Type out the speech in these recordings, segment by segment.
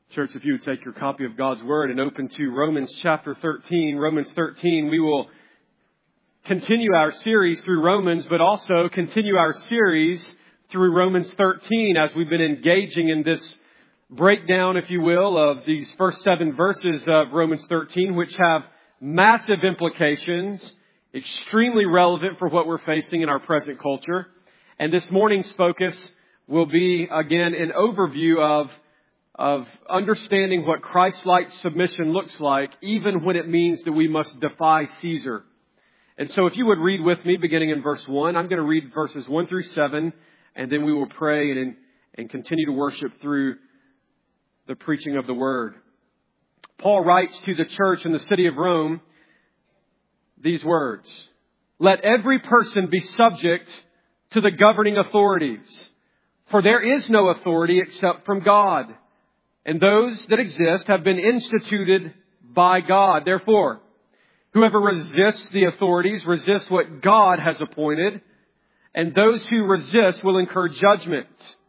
Church, if you would take your copy of God's Word and open to Romans chapter 13. Romans 13, we will continue our series through Romans, but also continue our series through Romans 13 as we've been engaging in this breakdown, if you will, of these first 7 verses of Romans 13, which have massive implications, extremely relevant for what we're facing in our present culture. And this morning's focus will be, again, an overview of understanding what Christ-like submission looks like, even when it means that we must defy Caesar. And so if you would read with me, beginning in verse 1, I'm going to read verses 1 through 7, and then we will pray and continue to worship through the preaching of the Word. Paul writes to the church in the city of Rome these words: "Let every person be subject to the governing authorities, for there is no authority except from God, and those that exist have been instituted by God. Therefore, whoever resists the authorities resists what God has appointed, and those who resist will incur judgment.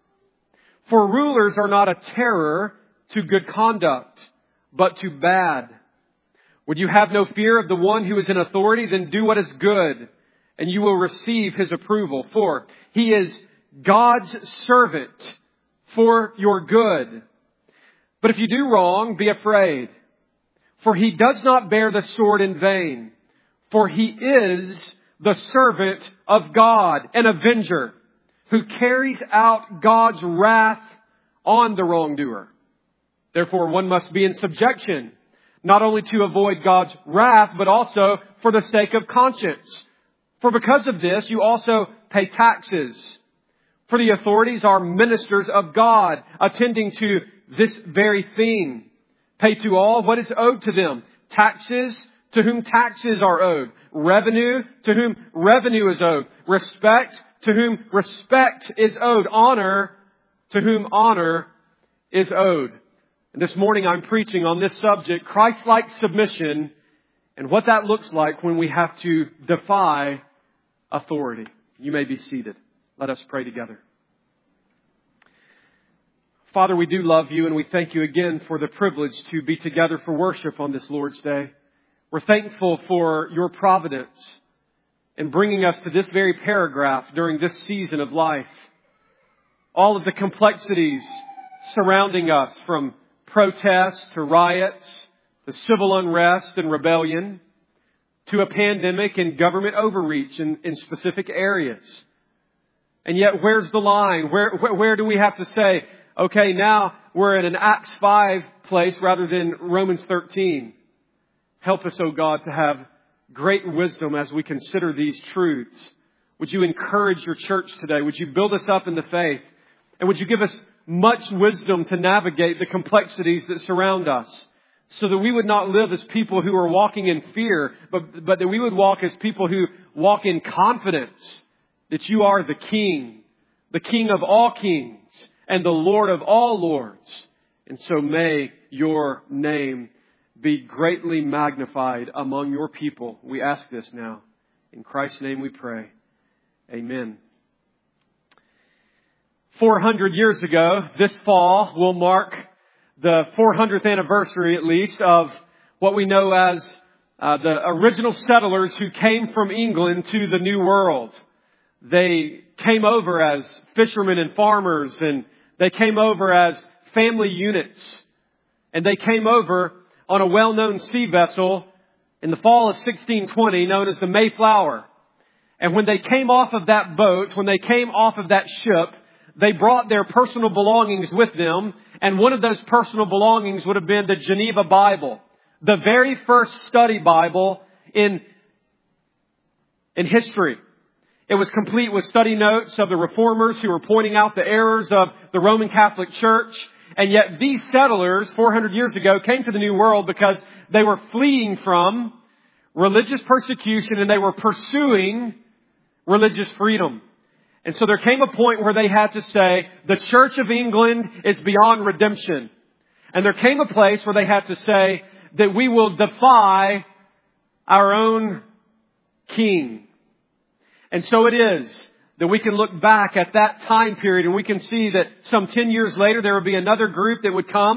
For rulers are not a terror to good conduct, but to bad. Would you have no fear of the one who is in authority? Then do what is good, and you will receive his approval. For he is God's servant for your good. But if you do wrong, be afraid. For he does not bear the sword in vain. For he is the servant of God, an avenger, who carries out God's wrath on the wrongdoer. Therefore, one must be in subjection, not only to avoid God's wrath, but also for the sake of conscience. For because of this, you also pay taxes. For the authorities are ministers of God, attending to this very thing. Pay to all what is owed to them. Taxes, to whom taxes are owed. Revenue, to whom revenue is owed. Respect, to whom respect is owed. Honor, to whom honor is owed." And this morning I'm preaching on this subject, Christ-like submission, and what that looks like when we have to defy authority. You may be seated. Let us pray together. Father, we do love you, and we thank you again for the privilege to be together for worship on this Lord's Day. We're thankful for your providence in bringing us to this very paragraph during this season of life. All of the complexities surrounding us, from protests to riots, to civil unrest and rebellion, to a pandemic and government overreach in specific areas. And yet, where's the line? Where do we have to say, okay, now we're in an Acts 5 place rather than Romans 13. Help us, O God, to have great wisdom as we consider these truths. Would you encourage your church today? Would you build us up in the faith? And would you give us much wisdom to navigate the complexities that surround us, so that we would not live as people who are walking in fear, but that we would walk as people who walk in confidence that you are the King of all kings, and the Lord of all lords. And so may your name be greatly magnified among your people. We ask this now. In Christ's name we pray. Amen. 400 years ago, this fall will mark the 400th anniversary, at least, of what we know as the original settlers who came from England to the New World. They came over as fishermen and farmers, and they came over as family units. And they came over on a well-known sea vessel in the fall of 1620 known as the Mayflower. And when they came off of that boat, when they came off of that ship, they brought their personal belongings with them. And one of those personal belongings would have been the Geneva Bible, the very first study Bible in history. It was complete with study notes of the reformers who were pointing out the errors of the Roman Catholic Church. And yet these settlers 400 years ago came to the New World because they were fleeing from religious persecution and they were pursuing religious freedom. And so there came a point where they had to say, the Church of England is beyond redemption. And there came a place where they had to say that we will defy our own king. And so it is that we can look back at that time period and we can see that some 10 years later there would be another group that would come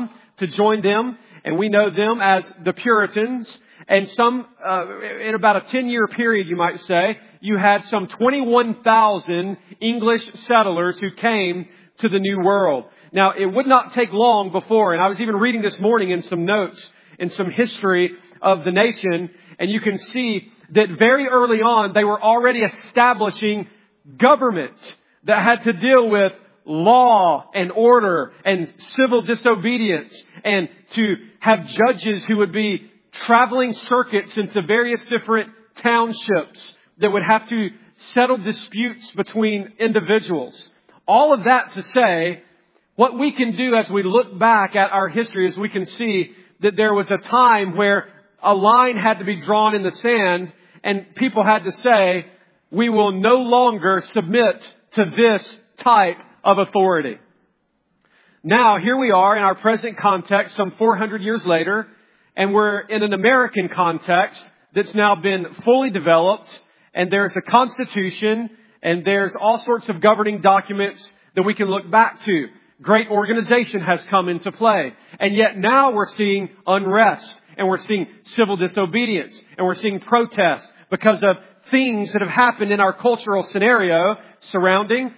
to join them. And we know them as the Puritans. And some, in about a 10-year period, you might say, you had some 21,000 English settlers who came to the New World. Now, it would not take long before, and I was even reading this morning in some notes, in some history of the nation, and you can see that very early on, they were already establishing government that had to deal with law and order and civil disobedience, and to have judges who would be traveling circuits into various different townships that would have to settle disputes between individuals. All of that to say, what we can do as we look back at our history is we can see that there was a time where a line had to be drawn in the sand and people had to say, we will no longer submit to this type of authority. Now, here we are in our present context, some 400 years later, and we're in an American context that's now been fully developed, and there's a constitution, and there's all sorts of governing documents that we can look back to. Great organization has come into play. And yet now we're seeing unrest, and we're seeing civil disobedience, and we're seeing protests because of things that have happened in our cultural scenario surrounding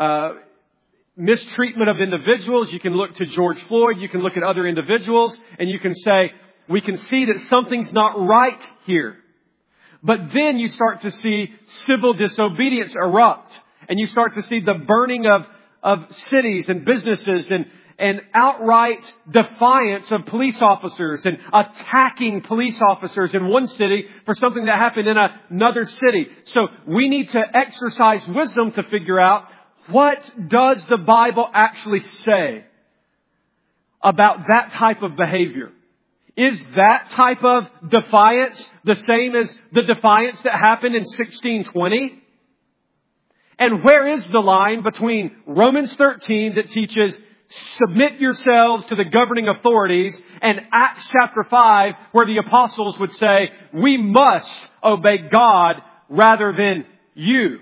mistreatment of individuals. You can look to George Floyd, you can look at other individuals, and you can say, we can see that something's not right here. But then you start to see civil disobedience erupt, and you start to see the burning of cities and businesses and outright defiance of police officers and attacking police officers in one city for something that happened in another city. So we need to exercise wisdom to figure out, what does the Bible actually say about that type of behavior? Is that type of defiance the same as the defiance that happened in 1620? And where is the line between Romans 13 that teaches submit yourselves to the governing authorities and Acts chapter 5 where the apostles would say we must obey God rather than you?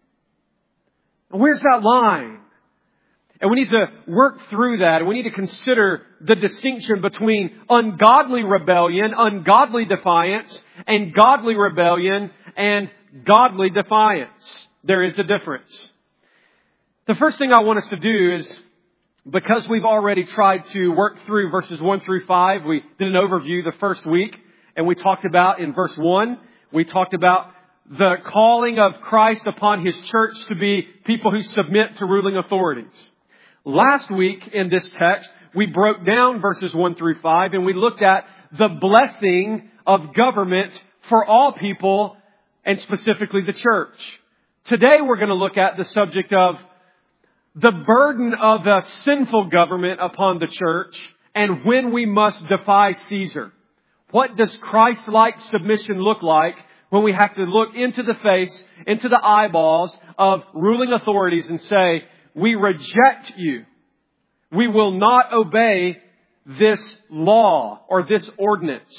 And where's that line? And we need to work through that. And we need to consider the distinction between ungodly rebellion, ungodly defiance, and godly rebellion and godly defiance. There is a difference. The first thing I want us to do is, because we've already tried to work through verses 1 through 5, we did an overview the first week, and we talked about in verse 1, we talked about the calling of Christ upon His church to be people who submit to ruling authorities. Last week in this text, we broke down verses 1 through 5, and we looked at the blessing of government for all people, and specifically the church. Today we're going to look at the subject of the burden of a sinful government upon the church and when we must defy Caesar. What does Christ-like submission look like when we have to look into the face, into the eyeballs of ruling authorities and say, we reject you. We will not obey this law or this ordinance.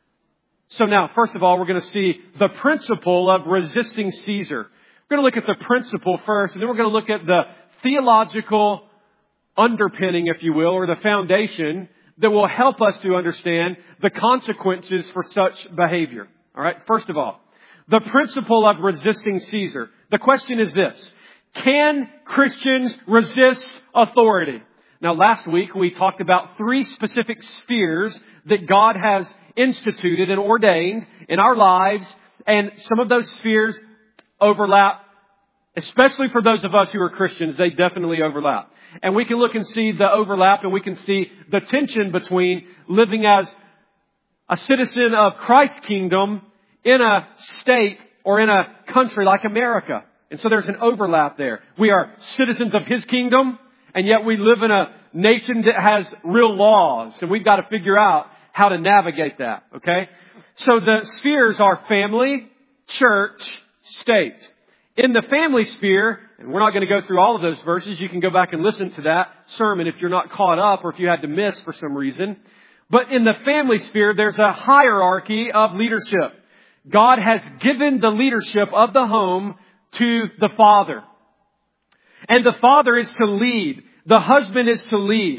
So now, first of all, we're going to see the principle of resisting Caesar. We're going to look at the principle first, and then we're going to look at the theological underpinning, if you will, or the foundation that will help us to understand the consequences for such behavior. All right. First of all, the principle of resisting Caesar. The question is this: can Christians resist authority? Now, last week we talked about 3 specific spheres that God has instituted and ordained in our lives, and some of those spheres overlap. Especially for those of us who are Christians, they definitely overlap. And we can look and see the overlap, and we can see the tension between living as a citizen of Christ's kingdom in a state or in a country like America. And so there's an overlap there. We are citizens of His kingdom, and yet we live in a nation that has real laws. And we've got to figure out how to navigate that. Okay? So the spheres are family, church, state. In the family sphere, and we're not going to go through all of those verses. You can go back and listen to that sermon if you're not caught up or if you had to miss for some reason. But in the family sphere, there's a hierarchy of leadership. God has given the leadership of the home to the father. And the father is to lead. The husband is to lead.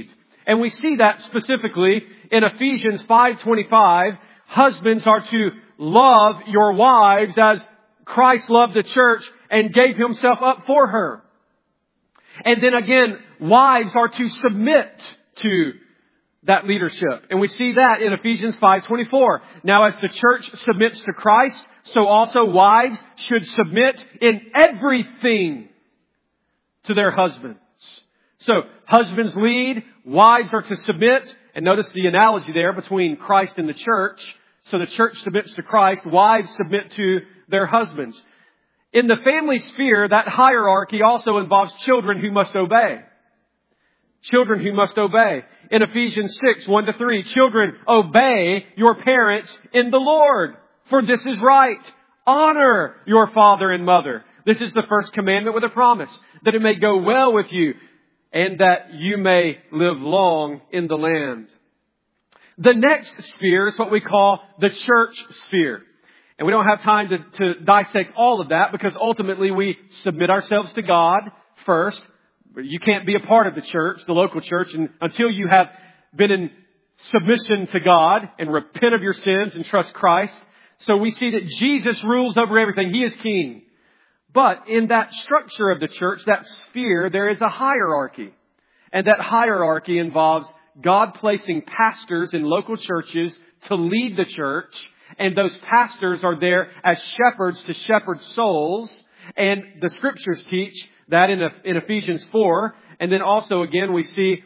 And we see that specifically in Ephesians 5:25. Husbands are to love your wives as Christ loved the church and gave Himself up for her. And then again, wives are to submit to that leadership. And we see that in Ephesians 5:24. Now as the church submits to Christ, so also wives should submit in everything to their husbands. So husbands lead, wives are to submit. And notice the analogy there between Christ and the church. So the church submits to Christ, wives submit to their husbands. In the family sphere, that hierarchy also involves children who must obey. Children who must obey. In Ephesians 6:1-3, children, obey your parents in the Lord, for this is right. Honor your father and mother. This is the first commandment with a promise, that it may go well with you and that you may live long in the land. The next sphere is what we call the church sphere. And we don't have time to dissect all of that because ultimately we submit ourselves to God first. You can't be a part of the church, the local church, until you have been in submission to God and repent of your sins and trust Christ. So we see that Jesus rules over everything. He is king. But in that structure of the church, that sphere, there is a hierarchy. And that hierarchy involves God placing pastors in local churches to lead the church. And those pastors are there as shepherds to shepherd souls. And the scriptures teach that in Ephesians 4. And then also again we see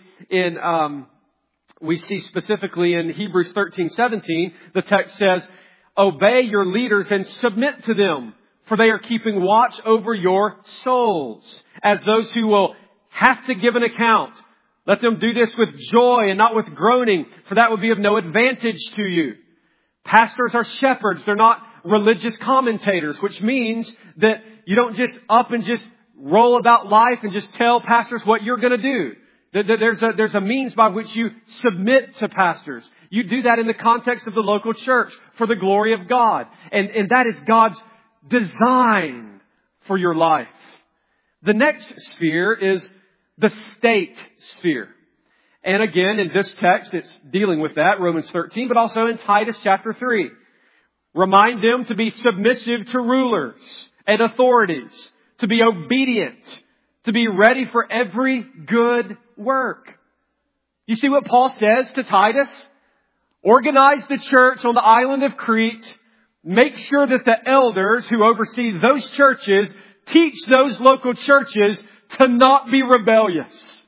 specifically in Hebrews 13:17, the text says, obey your leaders and submit to them, for they are keeping watch over your souls as those who will have to give an account. Let them do this with joy and not with groaning, for that would be of no advantage to you. Pastors are shepherds. They're not religious commentators, which means that you don't just up and just roll about life and just tell pastors what you're going to do. There's a means by which you submit to pastors. You do that in the context of the local church for the glory of God. And that is God's design for your life. The next sphere is the state sphere. And again, in this text, it's dealing with that, Romans 13, but also in Titus chapter 3. Remind them to be submissive to rulers and authorities, to be obedient, to be ready for every good work. You see what Paul says to Titus? Organize the church on the island of Crete. Make sure that the elders who oversee those churches teach those local churches to not be rebellious.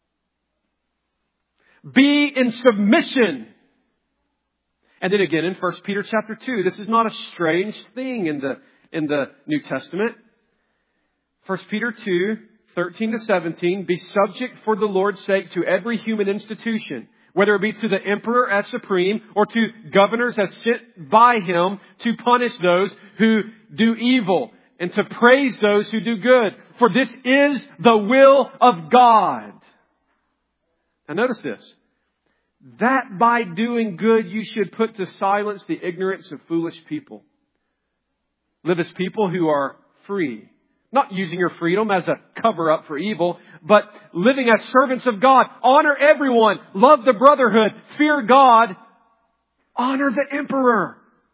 Be in submission. And then again in 1 Peter chapter 2, this is not a strange thing in the New Testament. 1 Peter 2:13-17, be subject for the Lord's sake to every human institution, whether it be to the emperor as supreme or to governors as sent by him to punish those who do evil and to praise those who do good. For this is the will of God. Now notice this. That by doing good you should put to silence the ignorance of foolish people. Live as people who are free. Not using your freedom as a cover-up for evil, but living as servants of God. Honor everyone. Love the brotherhood. Fear God. Honor the emperor.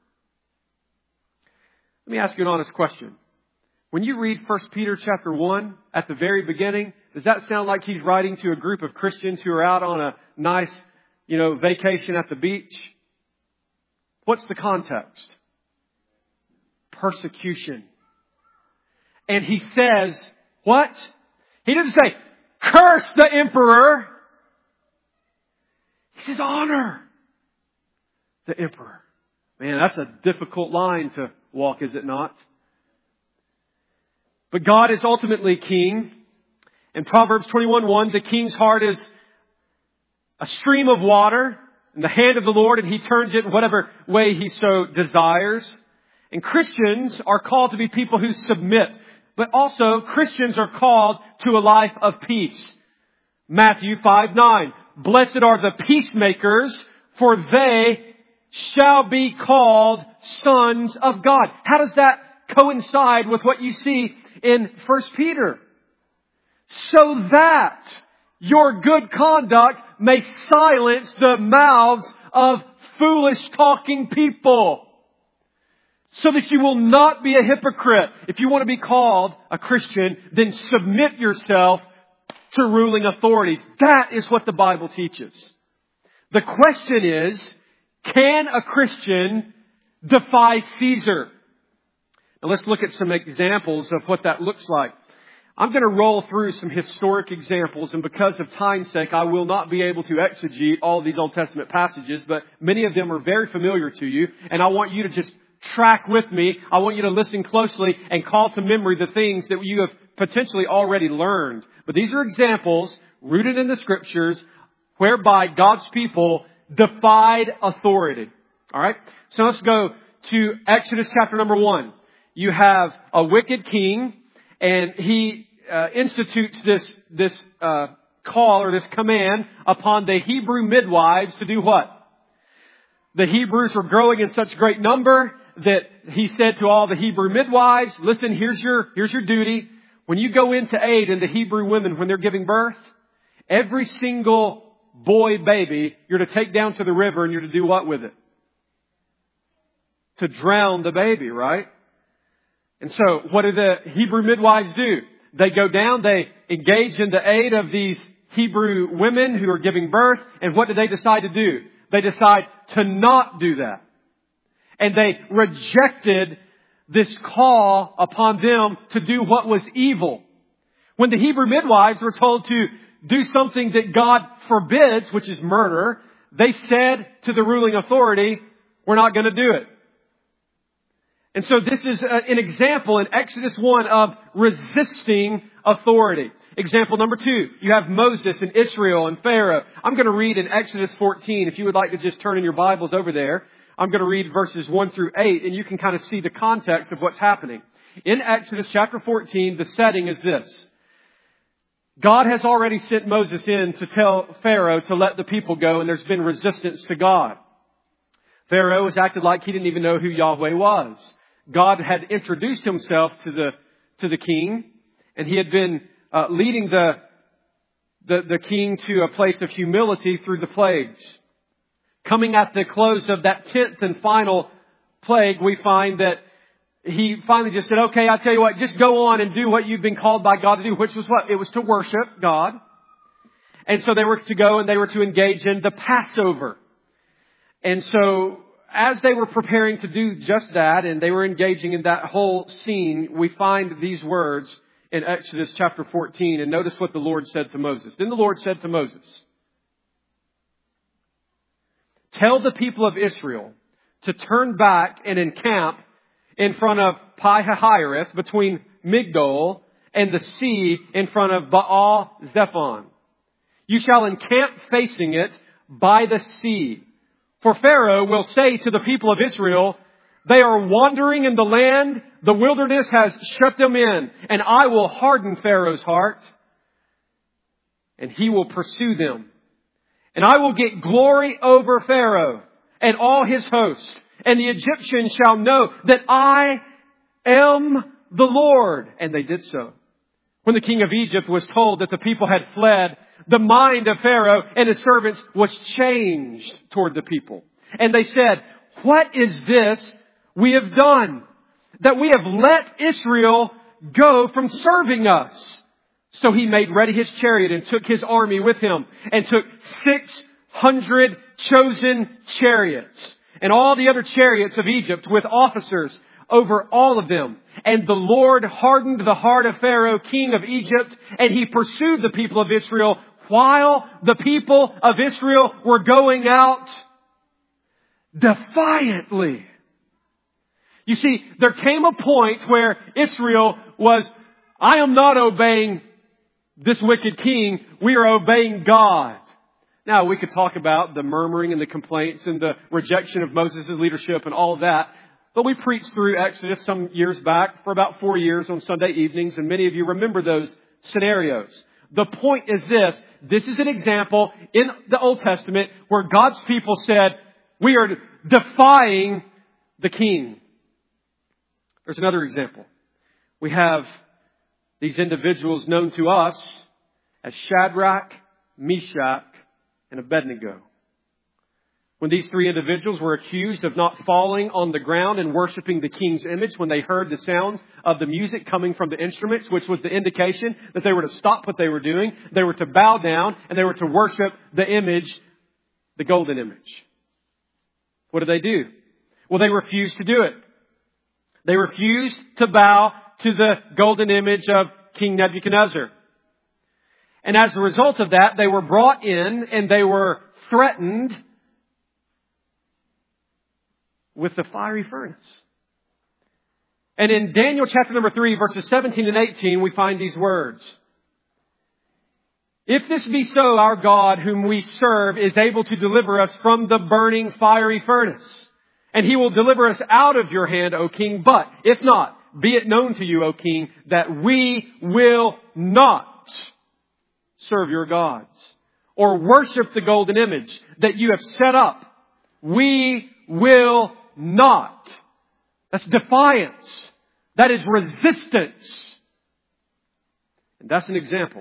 Let me ask you an honest question. When you read 1 Peter chapter 1 at the very beginning, does that sound like he's writing to a group of Christians who are out on a nice, vacation at the beach? What's the context? Persecution. And he says, what? He doesn't say, curse the emperor. He says, honor the emperor. Man, that's a difficult line to walk, is it not? But God is ultimately king. In Proverbs 21:1, the king's heart is a stream of water in the hand of the Lord, and He turns it in whatever way He so desires. And Christians are called to be people who submit. But also, Christians are called to a life of peace. Matthew 5:9. Blessed are the peacemakers, for they shall be called sons of God. How does that coincide with what you see in 1 Peter? So that your good conduct may silence the mouths of foolish talking people, so that you will not be a hypocrite. If you want to be called a Christian, then submit yourself to ruling authorities. That is what the Bible teaches. The question is, can a Christian defy Caesar? Now let's look at some examples of what that looks like. I'm going to roll through some historic examples, and because of time's sake, I will not be able to exegete all of these Old Testament passages, but many of them are very familiar to you, and I want you to just track with me. I want you to listen closely and call to memory the things that you have potentially already learned. But these are examples rooted in the Scriptures whereby God's people defied authority. All right? So let's go to Exodus chapter number 1. You have a wicked king, and he institutes this call or this command upon the Hebrew midwives to do what? The Hebrews were growing in such great number that he said to all the Hebrew midwives, listen, here's your duty. When you go in to aid in the Hebrew women when they're giving birth, every single boy baby, you're to take down to the river and you're to do what with it? To drown the baby, right? And so what do the Hebrew midwives do? They go down, they engage in the aid of these Hebrew women who are giving birth. And what do they decide to do? They decide to not do that. And they rejected this call upon them to do what was evil. When the Hebrew midwives were told to do something that God forbids, which is murder, they said to the ruling authority, we're not going to do it. And so this is an example in Exodus 1 of resisting authority. Example number 2, you have Moses and Israel and Pharaoh. I'm going to read in Exodus 14. If you would like to just turn in your Bibles over there, I'm going to read verses 1 through 8, and you can kind of see the context of what's happening. In Exodus chapter 14, the setting is this. God has already sent Moses in to tell Pharaoh to let the people go, and there's been resistance to God. Pharaoh has acted like he didn't even know who Yahweh was. God had introduced himself to the king, and he had been leading the king to a place of humility through the plagues. Coming at the close of that 10th and final plague, we find that he finally just said, okay, I tell you what, just go on and do what you've been called by God to do, which was what? It was to worship God. And so they were to go and they were to engage in the Passover. And so as they were preparing to do just that, and they were engaging in that whole scene, we find these words in Exodus chapter 14. And notice what the Lord said to Moses. Then the Lord said to Moses, tell the people of Israel to turn back and encamp in front of Pi-hahiroth between Migdol and the sea in front of Baal-zephon. You shall encamp facing it by the sea. For Pharaoh will say to the people of Israel, they are wandering in the land, the wilderness has shut them in, and I will harden Pharaoh's heart, and he will pursue them. And I will get glory over Pharaoh and all his host, and the Egyptians shall know that I am the Lord. And they did so. When the king of Egypt was told that the people had fled, the mind of Pharaoh and his servants was changed toward the people. And they said, what is this we have done, that we have let Israel go from serving us? So he made ready his chariot and took his army with him and took 600 chosen chariots and all the other chariots of Egypt with officers over all of them. And the Lord hardened the heart of Pharaoh, king of Egypt, and he pursued the people of Israel while the people of Israel were going out defiantly. You see, there came a point where Israel was, I am not obeying this wicked king. We are obeying God. Now, we could talk about the murmuring and the complaints and the rejection of Moses' leadership and all of that. But we preached through Exodus some years back for about 4 years on Sunday evenings, and many of you remember those scenarios. The point is this. This is an example in the Old Testament where God's people said, we are defying the king. There's another example. We have these individuals known to us as Shadrach, Meshach, and Abednego. When these three individuals were accused of not falling on the ground and worshiping the king's image when they heard the sound of the music coming from the instruments, which was the indication that they were to stop what they were doing, they were to bow down, and they were to worship the image, the golden image. What did they do? Well, they refused to do it. They refused to bow to the golden image of King Nebuchadnezzar. And as a result of that, they were brought in and they were threatened with the fiery furnace. And in Daniel chapter number 3, verses 17 and 18, we find these words. If this be so, our God, whom we serve, is able to deliver us from the burning fiery furnace. And He will deliver us out of your hand, O King. But if not, be it known to you, O King, that we will not serve your gods or worship the golden image that you have set up. We will not. That's defiance. That is resistance. And that's an example.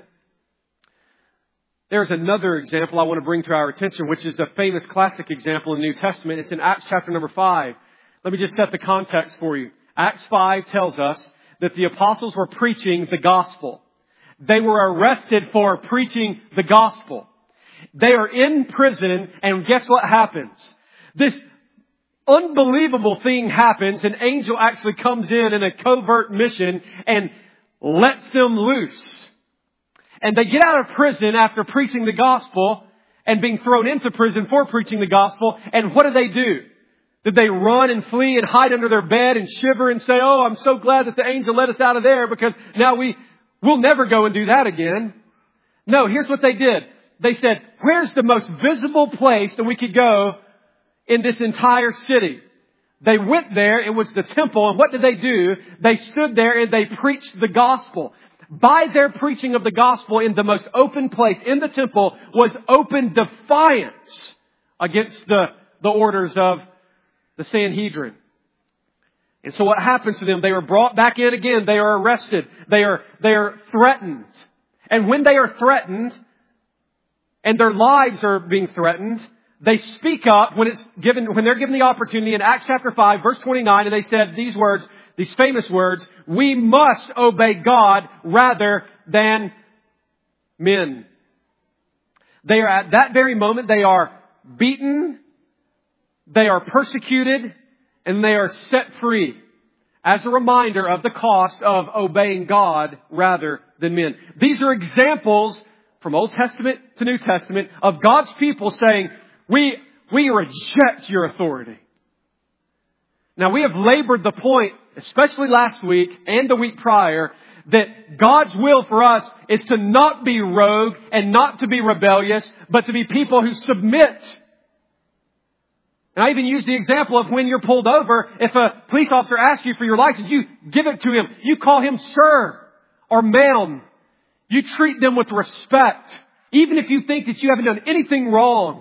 There's another example I want to bring to our attention, which is a famous classic example in the New Testament. It's in Acts chapter number 5. Let me just set the context for you. Acts 5 tells us that the apostles were preaching the gospel. They were arrested for preaching the gospel. They are in prison, and guess what happens? This unbelievable thing happens. An angel actually comes in a covert mission and lets them loose. And they get out of prison after preaching the gospel and being thrown into prison for preaching the gospel. And what do? Did they run and flee and hide under their bed and shiver and say, oh, I'm so glad that the angel let us out of there because now we'll never go and do that again? No, here's what they did. They said, where's the most visible place that we could go in this entire city? They went there. It was the temple. And what did they do? They stood there and they preached the gospel. By their preaching of the gospel in the most open place in the temple was open defiance against the orders of the Sanhedrin. And so what happens to them? They are brought back in again. They are arrested. They are threatened. And when they are threatened and their lives are being threatened, they speak up when they're given the opportunity in Acts chapter 5, verse 29, and they said these words, these famous words, we must obey God rather than men. They are at that very moment, they are beaten, they are persecuted, and they are set free as a reminder of the cost of obeying God rather than men. These are examples from Old Testament to New Testament of God's people saying, we reject your authority. Now, we have labored the point, especially last week and the week prior, that God's will for us is to not be rogue and not to be rebellious, but to be people who submit. And I even use the example of when you're pulled over, if a police officer asks you for your license, you give it to him. You call him sir or ma'am. You treat them with respect, even if you think that you haven't done anything wrong.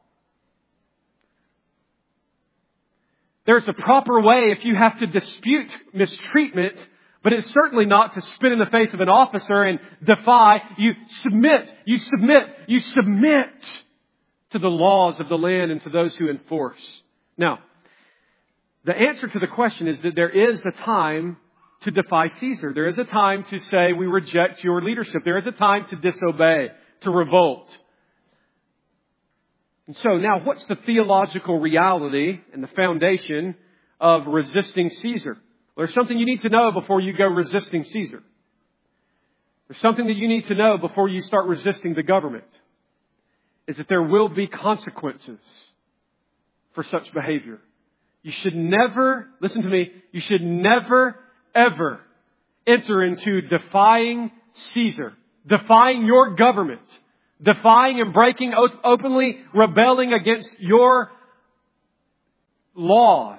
There's a proper way if you have to dispute mistreatment, but it's certainly not to spit in the face of an officer and defy. You submit to the laws of the land and to those who enforce. Now, the answer to the question is that there is a time to defy Caesar. There is a time to say we reject your leadership. There is a time to disobey, to revolt. And so now what's the theological reality and the foundation of resisting Caesar? Well, there's something you need to know before you go resisting Caesar. There's something that you need to know before you start resisting the government. Is that there will be consequences for such behavior. You should never, listen to me, you should never, ever enter into defying Caesar, defying your government, defying and breaking, openly rebelling against your laws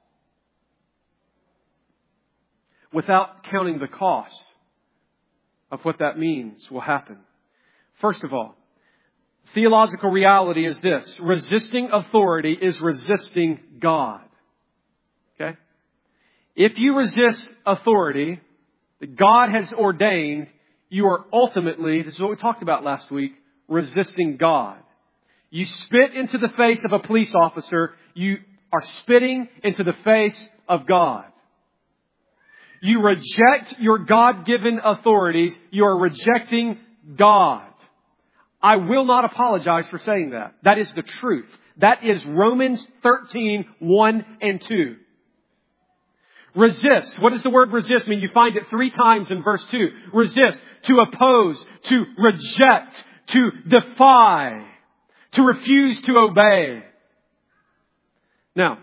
without counting the cost of what that means will happen. First of all, theological reality is this. Resisting authority is resisting God. Okay? If you resist authority that God has ordained, you are ultimately, this is what we talked about last week, resisting God. You spit into the face of a police officer, you are spitting into the face of God. You reject your God-given authorities, you are rejecting God. I will not apologize for saying that. That is the truth. That is Romans 13, 1 and 2. Resist. What does the word resist mean? You find it 3 times in verse 2. Resist, to oppose, to reject, to defy, to refuse to obey. Now,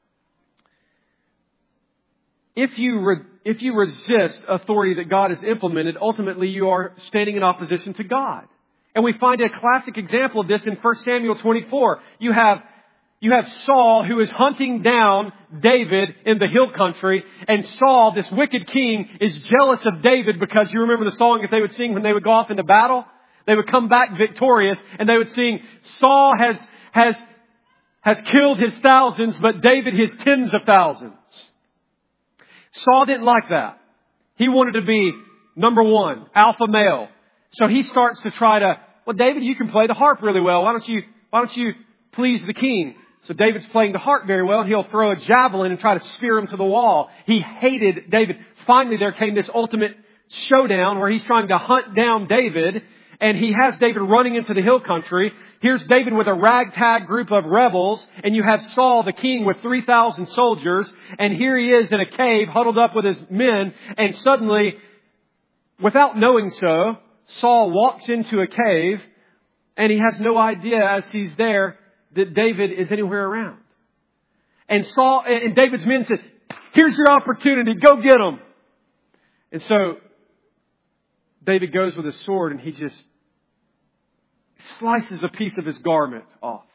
if you resist authority that God has implemented, ultimately you are standing in opposition to God. And we find a classic example of this in 1 Samuel 24. You have Saul, who is hunting down David in the hill country. And Saul, this wicked king, is jealous of David because you remember the song that they would sing when they would go off into battle? They would come back victorious and they would sing, Saul has killed his thousands, but David his tens of thousands. Saul didn't like that. He wanted to be number one, alpha male. So he starts to try to, well, David, you can play the harp really well. Why don't you please the king? So David's playing the harp very well. He'll throw a javelin and try to spear him to the wall. He hated David. Finally, there came this ultimate showdown where he's trying to hunt down David. And he has David running into the hill country. Here's David with a ragtag group of rebels. And you have Saul, the king, with 3,000 soldiers. And here he is in a cave, huddled up with his men. And suddenly, without knowing so, Saul walks into a cave. And he has no idea as he's there that David is anywhere around. And David's men said, here's your opportunity. Go get him. And so David goes with his sword and he just slices a piece of his garment off.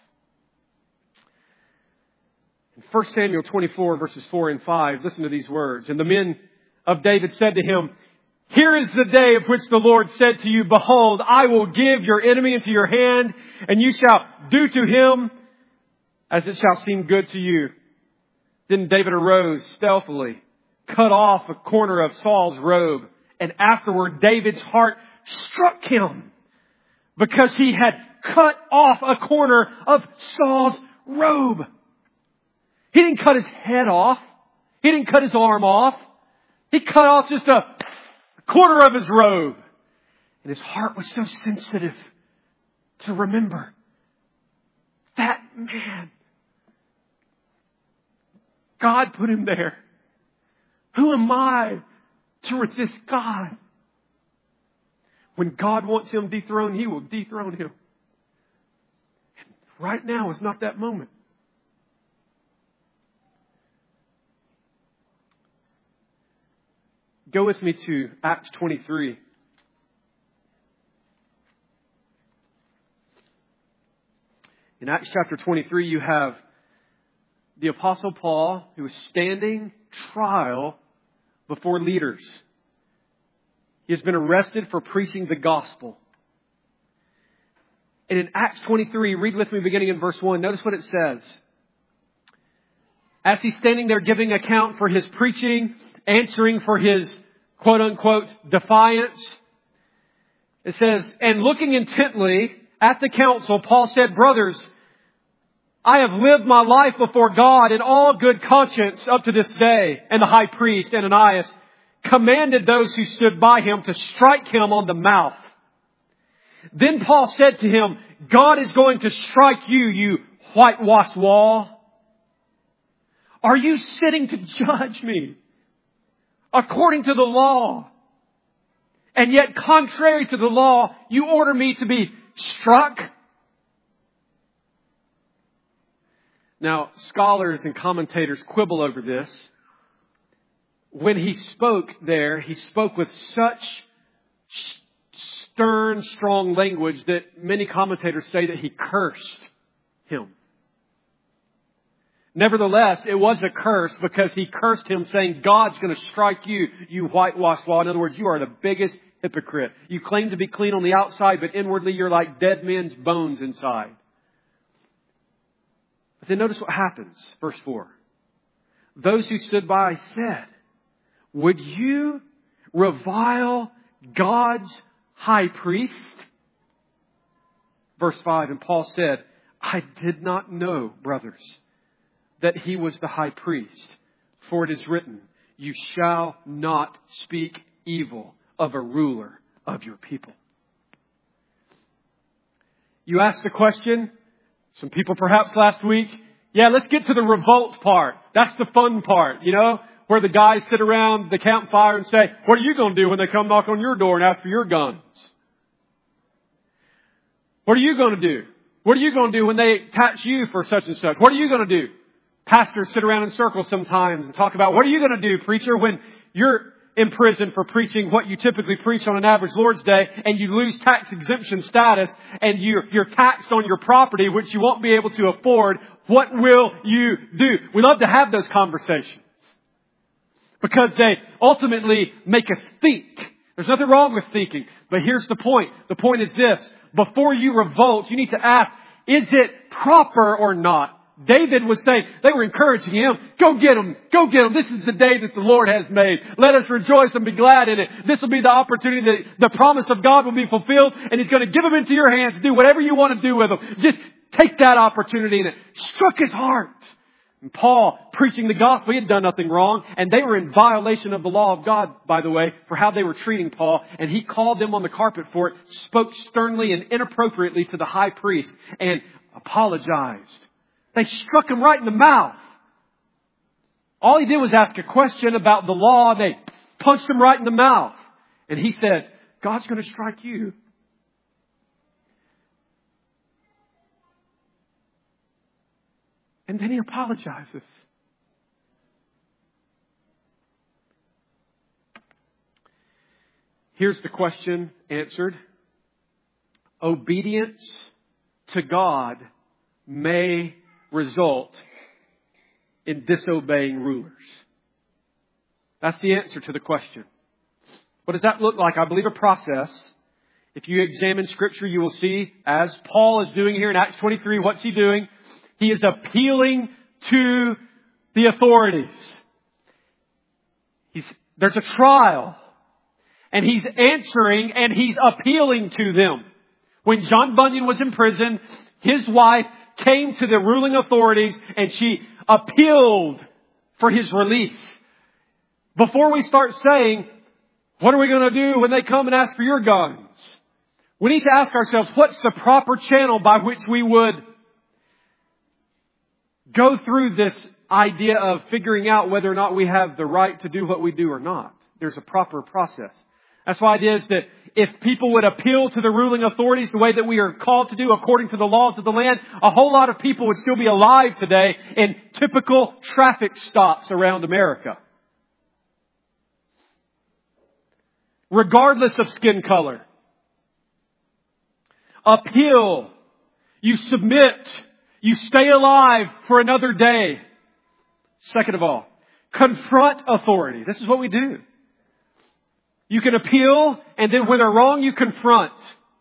In 1 Samuel 24 verses 4 and 5, listen to these words. And the men of David said to him, here is the day of which the Lord said to you, behold, I will give your enemy into your hand, and you shall do to him as it shall seem good to you. Then David arose stealthily, cut off a corner of Saul's robe, and afterward David's heart struck him because he had cut off a corner of Saul's robe. He didn't cut his head off. He didn't cut his arm off. He cut off just a corner of his robe. And his heart was so sensitive to remember that man. God put him there. Who am I to resist God? When God wants him dethroned, He will dethrone him. And right now is not that moment. Go with me to Acts 23. In Acts chapter 23, you have the Apostle Paul, who is standing trial before leaders. He has been arrested for preaching the gospel. And in Acts 23, read with me beginning in verse 1. Notice what it says. As he's standing there giving account for his preaching, answering for his quote-unquote defiance, it says, and looking intently at the council, Paul said, brothers, I have lived my life before God in all good conscience up to this day. And the high priest, Ananias, commanded those who stood by him to strike him on the mouth. Then Paul said to him, God is going to strike you, you whitewashed wall. Are you sitting to judge me according to the law? And yet, contrary to the law, you order me to be struck? Now, scholars and commentators quibble over this. When he spoke there, he spoke with such stern, strong language that many commentators say that he cursed him. Nevertheless, it was a curse because he cursed him saying, God's going to strike you, you whitewashed wall. In other words, you are the biggest hypocrite. You claim to be clean on the outside, but inwardly you're like dead men's bones inside. But then notice what happens. Verse 4. Those who stood by said, would you revile God's high priest? Verse 5, and Paul said, I did not know, brothers, that he was the high priest. For it is written, you shall not speak evil of a ruler of your people. You asked the question, some people perhaps last week, yeah, let's get to the revolt part. That's the fun part, where the guys sit around the campfire and say, what are you going to do when they come knock on your door and ask for your guns? What are you going to do? What are you going to do when they tax you for such and such? What are you going to do? Pastors sit around in circles sometimes and talk about, what are you going to do, preacher, when you're in prison for preaching what you typically preach on an average Lord's Day and you lose tax exemption status and you're taxed on your property, which you won't be able to afford? What will you do? We love to have those conversations because they ultimately make us think. There's nothing wrong with thinking, but here's the point. The point is this. Before you revolt, you need to ask, is it proper or not? David was saying, they were encouraging him, go get them, go get them. This is the day that the Lord has made. Let us rejoice and be glad in it. This will be the opportunity that the promise of God will be fulfilled, and He's going to give them into your hands. Do whatever you want to do with them. Just take that opportunity. And it struck his heart. And Paul, preaching the gospel, he had done nothing wrong. And they were in violation of the law of God, by the way, for how they were treating Paul. And he called them on the carpet for it, spoke sternly and inappropriately to the high priest, and apologized. They struck him right in the mouth. All he did was ask a question about the law. They punched him right in the mouth. And he said, God's going to strike you. And then he apologizes. Here's the question answered. Obedience to God may result in disobeying rulers. That's the answer to the question. What does that look like? I believe a process. If you examine Scripture, you will see, as Paul is doing here in Acts 23, what's he doing? He is appealing to the authorities. There's a trial. And he's answering and he's appealing to them. When John Bunyan was in prison, his wife came to the ruling authorities and she appealed for his release. Before we start saying, what are we going to do when they come and ask for your guns? We need to ask ourselves, what's the proper channel by which we would go through this idea of figuring out whether or not we have the right to do what we do or not? There's a proper process. That's why it is that if people would appeal to the ruling authorities the way that we are called to do according to the laws of the land, a whole lot of people would still be alive today in typical traffic stops around America. Regardless of skin color. Appeal. You submit. You stay alive for another day. Second of all, confront authority. This is what we do. You can appeal, and then when they're wrong, you confront.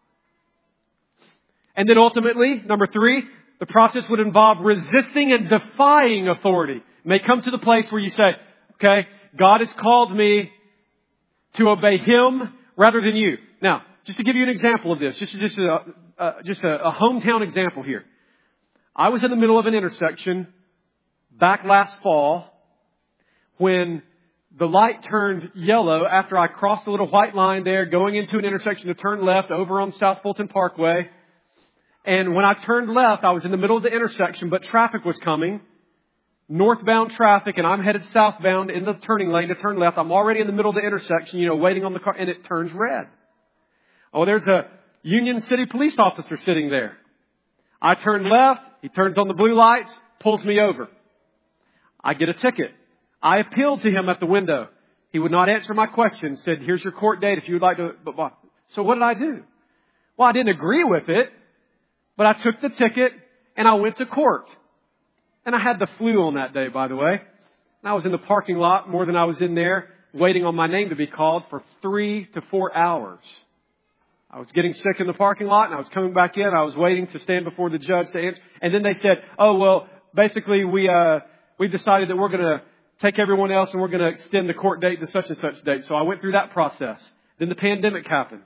And then ultimately, number 3, the process would involve resisting and defying authority. It may come to the place where you say, okay, God has called me to obey Him rather than you. Now, just to give you an example of this, just a hometown example here. I was in the middle of an intersection back last fall when the light turned yellow after I crossed the little white line there, going into an intersection to turn left over on South Fulton Parkway. And when I turned left, I was in the middle of the intersection, but traffic was coming. Northbound traffic, and I'm headed southbound in the turning lane to turn left. I'm already in the middle of the intersection, waiting on the car, and it turns red. Oh, there's a Union City police officer sitting there. I turn left. He turns on the blue lights, pulls me over. I get a ticket. I appealed to him at the window. He would not answer my question. Said, here's your court date if you would like to. So what did I do? Well, I didn't agree with it, but I took the ticket and I went to court. And I had the flu on that day, by the way. And I was in the parking lot more than I was in there, waiting on my name to be called for 3 to 4 hours. I was getting sick in the parking lot and I was coming back in. I was waiting to stand before the judge to answer. And then they said, oh, well, basically we've decided that we're going to take everyone else and we're going to extend the court date to such and such date. So I went through that process. Then the pandemic happened.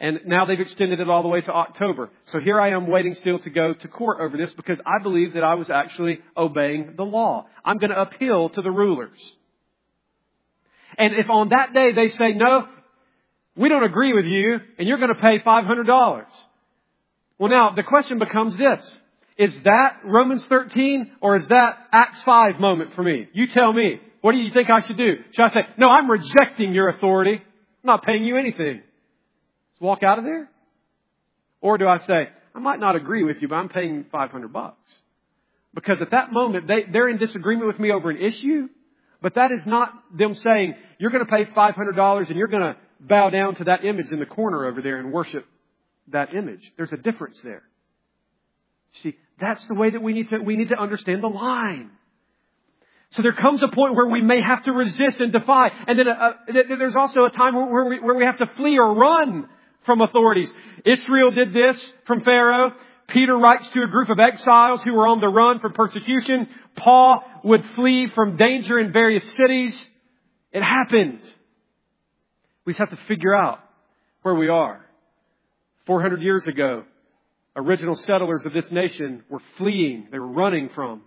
And now they've extended it all the way to October. So here I am waiting still to go to court over this because I believe that I was actually obeying the law. I'm going to appeal to the rulers. And if on that day they say, no, we don't agree with you and you're going to pay $500. Well, now the question becomes this. Is that Romans 13 or is that Acts 5 moment for me? You tell me. What do you think I should do? Should I say, no, I'm rejecting your authority. I'm not paying you anything. Just walk out of there? Or do I say, I might not agree with you, but I'm paying $500? Because at that moment, they're in disagreement with me over an issue. But that is not them saying, you're going to pay $500 and you're going to bow down to that image in the corner over there and worship that image. There's a difference there. See, that's the way that we need to understand the line. So there comes a point where we may have to resist and defy. And then there's also a time where we have to flee or run from authorities. Israel did this from Pharaoh. Peter writes to a group of exiles who were on the run from persecution. Paul would flee from danger in various cities. It happened. We just have to figure out where we are. 400 years ago, original settlers of this nation were fleeing. They were running from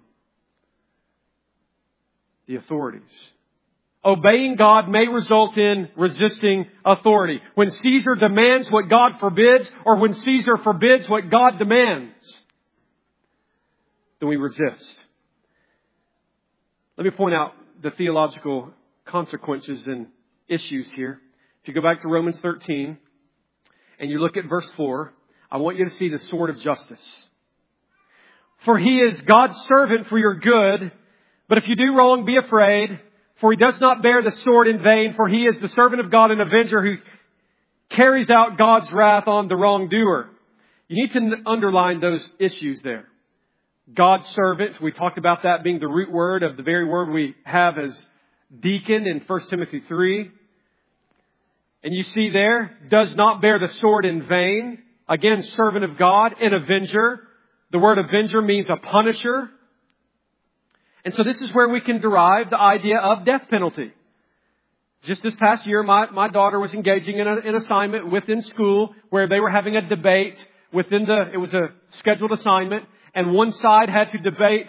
the authorities. Obeying God may result in resisting authority. When Caesar demands what God forbids, or when Caesar forbids what God demands, then we resist. Let me point out the theological consequences and issues here. If you go back to Romans 13 and you look at verse 4, I want you to see the sword of justice. For he is God's servant for your good. But if you do wrong, be afraid, for he does not bear the sword in vain, for he is the servant of God, an avenger who carries out God's wrath on the wrongdoer. You need to underline those issues there. God's servant, we talked about that being the root word of the very word we have as deacon in 1 Timothy 3. And you see there, does not bear the sword in vain. Again, servant of God, an avenger. The word avenger means a punisher. And so this is where we can derive the idea of death penalty. Just this past year, my daughter was engaging in an assignment within school where they were having a debate it was a scheduled assignment, and one side had to debate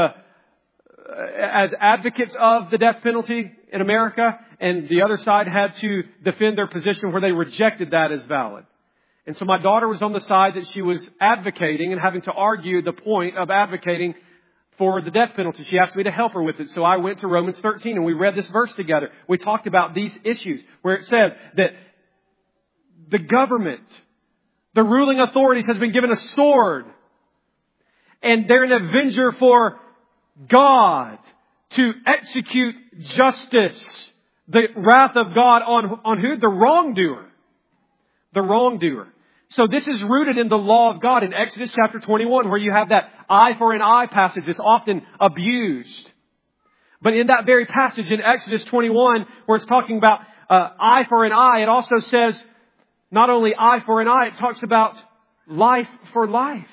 as advocates of the death penalty in America, and the other side had to defend their position where they rejected that as valid. And so my daughter was on the side that she was advocating and having to argue the point of advocating for the death penalty. She asked me to help her with it. So I went to Romans 13 and we read this verse together. We talked about these issues where it says that the government, the ruling authorities has been given a sword, and they're an avenger for God to execute justice, the wrath of God on who? The wrongdoer. The wrongdoer. So this is rooted in the law of God in Exodus chapter 21, where you have that eye for an eye passage that's often abused. But in that very passage in Exodus 21, where it's talking about eye for an eye, it also says not only eye for an eye, it talks about life for life.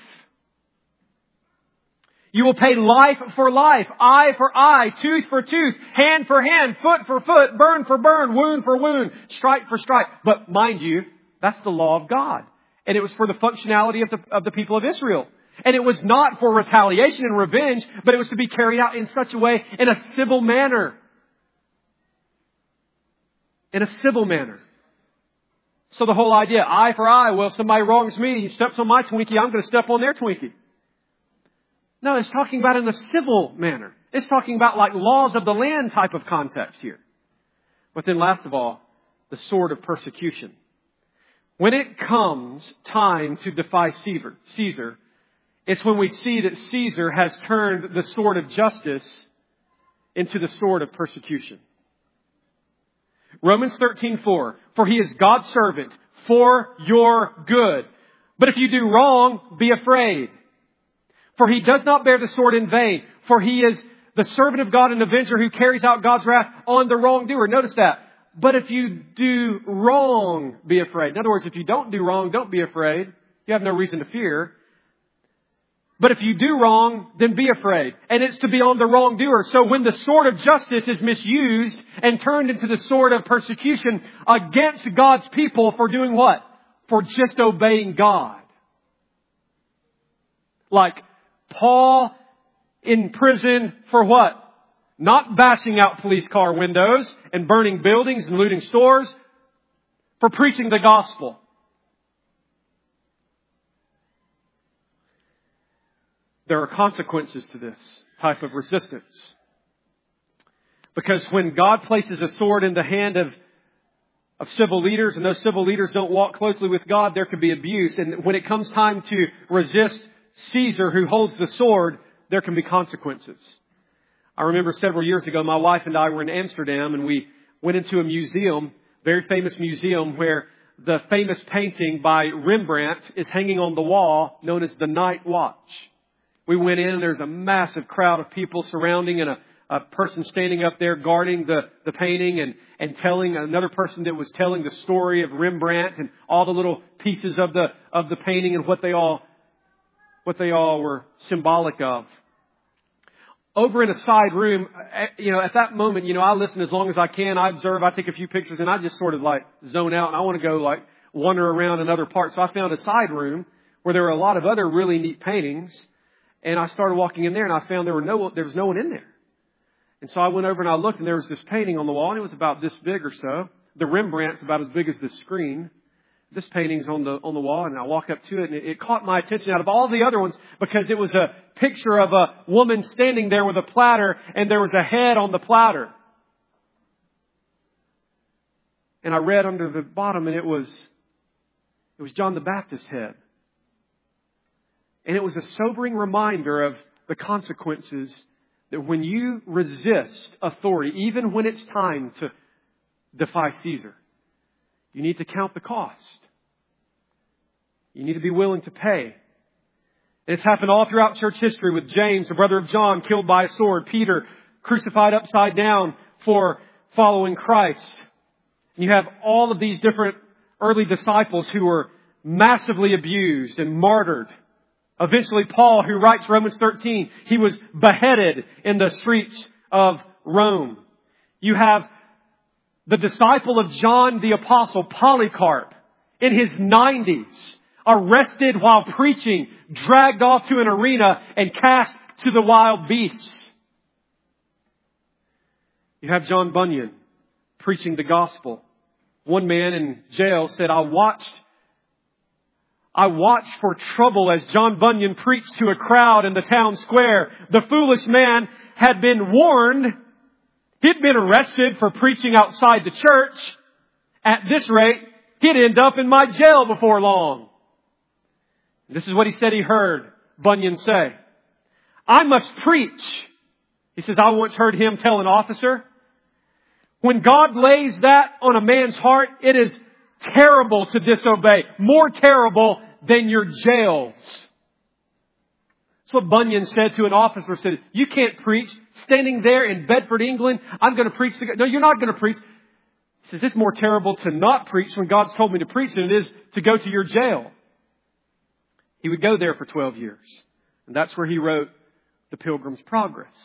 You will pay life for life, eye for eye, tooth for tooth, hand for hand, foot for foot, burn for burn, wound for wound, strike for strike. But mind you, that's the law of God. And it was for the functionality of the people of Israel. And it was not for retaliation and revenge, but it was to be carried out in such a way, in a civil manner. In a civil manner. So the whole idea, eye for eye, well, if somebody wrongs me, he steps on my Twinkie, I'm going to step on their Twinkie. No, it's talking about in a civil manner. It's talking about like laws of the land type of context here. But then last of all, the sword of persecution. When it comes time to defy Caesar, it's when we see that Caesar has turned the sword of justice into the sword of persecution. Romans 13:4, for he is God's servant for your good. But if you do wrong, be afraid. For he does not bear the sword in vain, for he is the servant of God, an avenger who carries out God's wrath on the wrongdoer. Notice that. But if you do wrong, be afraid. In other words, if you don't do wrong, don't be afraid. You have no reason to fear. But if you do wrong, then be afraid. And it's to be on the wrongdoer. So when the sword of justice is misused and turned into the sword of persecution against God's people for doing what? for just obeying God. Like Paul in prison for what? Not bashing out police car windows and burning buildings and looting stores, for preaching the gospel. There are consequences to this type of resistance. Because when God places a sword in the hand of civil leaders, and those civil leaders don't walk closely with God, there can be abuse. And when it comes time to resist Caesar, who holds the sword, there can be consequences. I remember several years ago, my wife and I were in Amsterdam, and we went into a museum, very famous museum, where the famous painting by Rembrandt is hanging on the wall, known as The Night Watch. We went in, and there's a massive crowd of people surrounding, and a person standing up there guarding the painting and telling another person that was telling the story of Rembrandt and all the little pieces of the painting and what they all were symbolic of. Over in a side room, at that moment, I listen as long as I can. I observe, I take a few pictures, and I just sort of like zone out, and I want to go wander around in other parts. So I found a side room where there were a lot of other really neat paintings, and I started walking in there, and I found there was no one in there. And so I went over and I looked, and there was this painting on the wall, and it was about this big or so. The Rembrandt's about as big as this screen. This painting's on the wall, and I walk up to it, and it caught my attention out of all the other ones because it was a picture of a woman standing there with a platter, and there was a head on the platter. And I read under the bottom, and it was John the Baptist's head. And it was a sobering reminder of the consequences that when you resist authority, even when it's time to defy Caesar, you need to count the cost. You need to be willing to pay. And it's happened all throughout church history with James, the brother of John, killed by a sword. Peter, crucified upside down for following Christ. And you have all of these different early disciples who were massively abused and martyred. Eventually, Paul, who writes Romans 13, he was beheaded in the streets of Rome. You have the disciple of John the Apostle, Polycarp, in his 90s, arrested while preaching, dragged off to an arena and cast to the wild beasts. You have John Bunyan preaching the gospel. One man in jail said, I watched for trouble as John Bunyan preached to a crowd in the town square. The foolish man had been warned. He'd been arrested for preaching outside the church. At this rate, he'd end up in my jail before long. This is what he said he heard Bunyan say. I must preach. He says, I once heard him tell an officer, when God lays that on a man's heart, it is terrible to disobey. More terrible than your jails. That's what Bunyan said to an officer. Said, you can't preach. Standing there in Bedford, England, I'm going to preach. No, you're not going to preach. He says, it's more terrible to not preach when God's told me to preach than it is to go to your jail. He would go there for 12 years. And that's where he wrote The Pilgrim's Progress.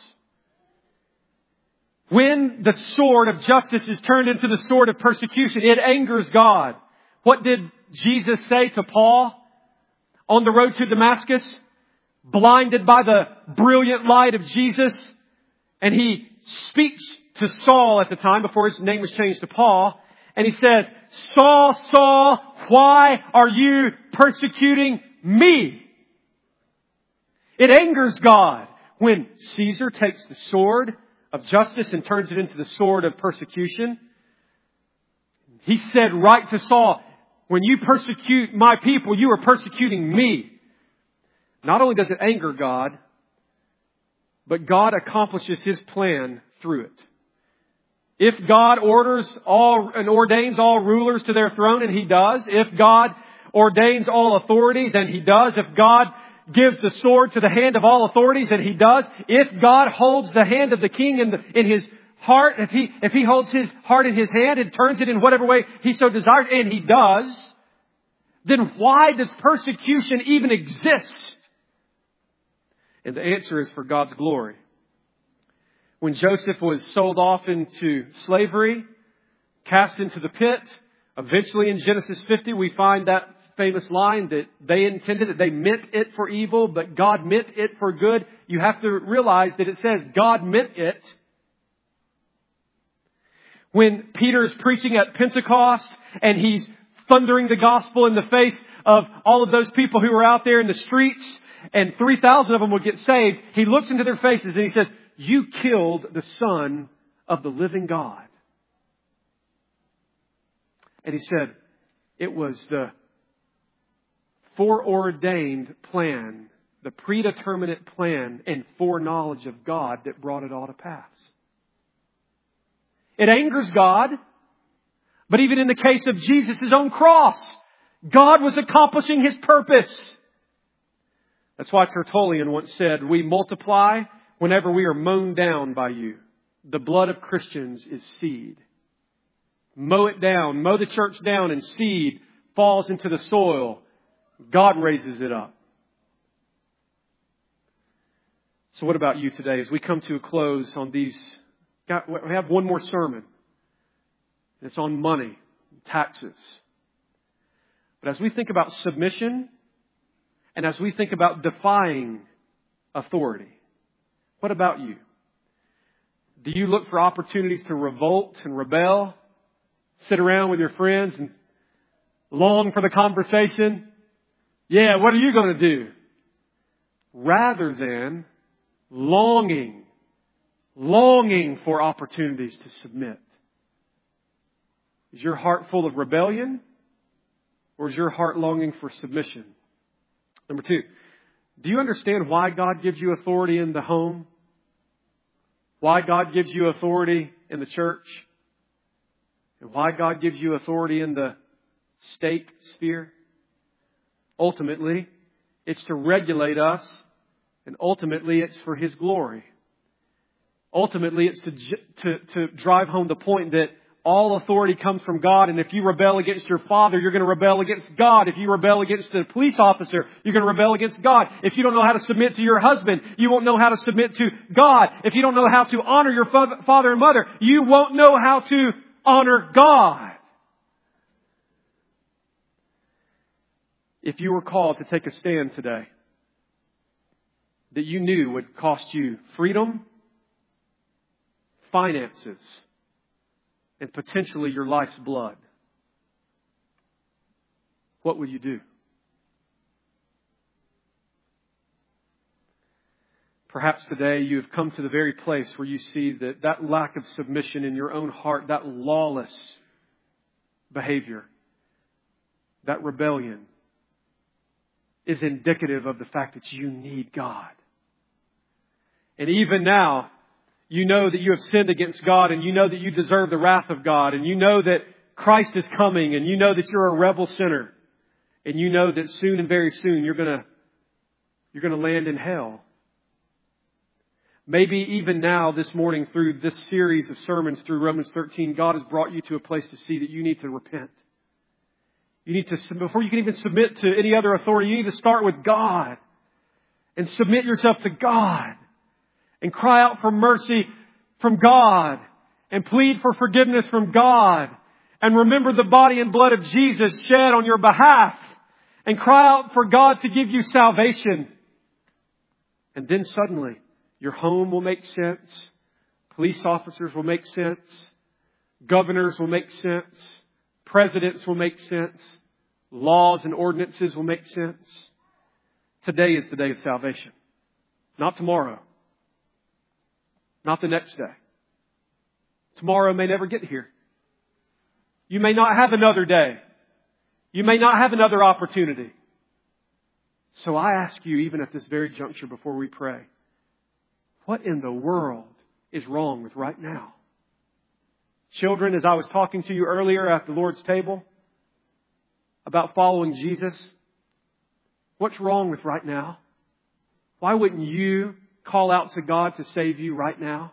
When the sword of justice is turned into the sword of persecution, it angers God. What did Jesus say to Paul on the road to Damascus? Blinded by the brilliant light of Jesus. And he speaks to Saul at the time, before his name was changed to Paul. And he says, Saul, Saul, why are you persecuting me? It angers God when Caesar takes the sword of justice and turns it into the sword of persecution. He said right to Saul, when you persecute my people, you are persecuting me. Not only does it anger God, but God accomplishes His plan through it. If God orders all and ordains all rulers to their throne, and He does. If God ordains all authorities, and He does. If God gives the sword to the hand of all authorities, and He does. If God holds the hand of the king in his heart, if he holds his heart in His hand and turns it in whatever way He so desires, and He does, then why does persecution even exist? And the answer is for God's glory. When Joseph was sold off into slavery, cast into the pit, Eventually in Genesis 50, we find that famous line that they intended it, they meant it for evil, but God meant it for good. You have to realize that it says God meant it. When Peter's preaching at Pentecost and he's thundering the gospel in the face of all of those people who were out there in the streets, and 3,000 of them would get saved, he looks into their faces and he says, "You killed the Son of the living God." And he said, it was the foreordained plan, the predeterminate plan and foreknowledge of God that brought it all to pass. It angers God, but even in the case of Jesus' own cross, God was accomplishing His purpose. That's why Tertullian once said, "We multiply whenever we are mown down by you. The blood of Christians is seed." Mow it down, mow the church down, and seed falls into the soil. God raises it up. So what about you today? As we come to a close on these, we have one more sermon. It's on money, taxes. But as we think about submission, and as we think about defying authority, what about you? Do you look for opportunities to revolt and rebel? Sit around with your friends and long for the conversation? Yeah, what are you going to do? Rather than longing for opportunities to submit. Is your heart full of rebellion? Or is your heart longing for submission? Number 2, do you understand why God gives you authority in the home? Why God gives you authority in the church? And why God gives you authority in the state sphere? Ultimately, it's to regulate us. And ultimately, it's for His glory. Ultimately, it's to drive home the point that all authority comes from God. And if you rebel against your father, you're going to rebel against God. If you rebel against the police officer, you're going to rebel against God. If you don't know how to submit to your husband, you won't know how to submit to God. If you don't know how to honor your father and mother, you won't know how to honor God. If you were called to take a stand today that you knew would cost you freedom, finances, and potentially your life's blood, what would you do? Perhaps today you have come to the very place where you see that lack of submission in your own heart, that lawless behavior, that rebellion, is indicative of the fact that you need God. And even now, you know that you have sinned against God, and you know that you deserve the wrath of God, and you know that Christ is coming, and you know that you're a rebel sinner, and you know that soon and very soon you're going to land in hell. Maybe even now, this morning, through this series of sermons through Romans 13, God has brought you to a place to see that you need to repent. You need to, before you can even submit to any other authority, you need to start with God and submit yourself to God and cry out for mercy from God and plead for forgiveness from God and remember the body and blood of Jesus shed on your behalf and cry out for God to give you salvation. And then suddenly your home will make sense. Police officers will make sense. Governors will make sense. Presidents will make sense. Laws and ordinances will make sense. Today is the day of salvation. Not tomorrow. Not the next day. Tomorrow may never get here. You may not have another day. You may not have another opportunity. So I ask you, even at this very juncture before we pray, what in the world is wrong with right now? Children, as I was talking to you earlier at the Lord's table about following Jesus, what's wrong with right now? Why wouldn't you call out to God to save you right now?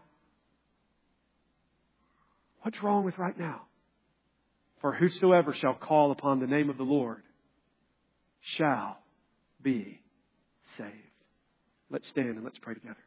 What's wrong with right now? For whosoever shall call upon the name of the Lord shall be saved. Let's stand and let's pray together.